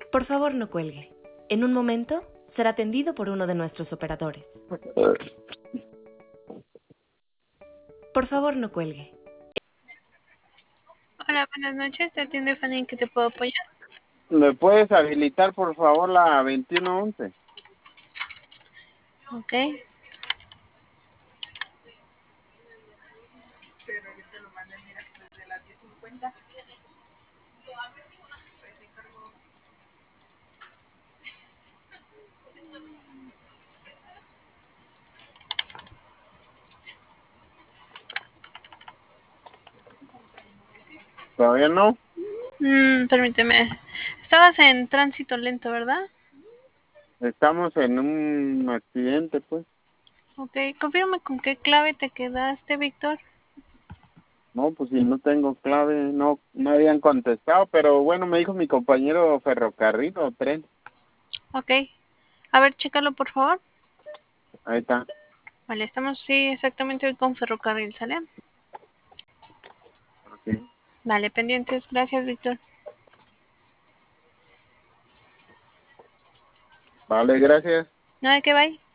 Por favor, no cuelgue. En un momento será atendido por uno de nuestros operadores. Por favor, no cuelgue. Hola, buenas noches. Te atiende Fanny. ¿En qué te puedo apoyar? ¿Me puedes habilitar, por favor, la 2111? Ok. ¿Todavía no? Permíteme. Estabas en tránsito lento, ¿verdad? Estamos en un accidente, pues. Ok. Confírmame con qué clave te quedaste, Víctor. No, pues si no tengo clave, no me habían contestado, pero bueno, me dijo mi compañero ferrocarril o tren. Ok. A ver, chécalo, por favor. Ahí está. Vale, estamos, sí, exactamente hoy con ferrocarril, ¿sale? Ok. Vale, pendientes. Gracias, Víctor. Vale, gracias. No hay que bye.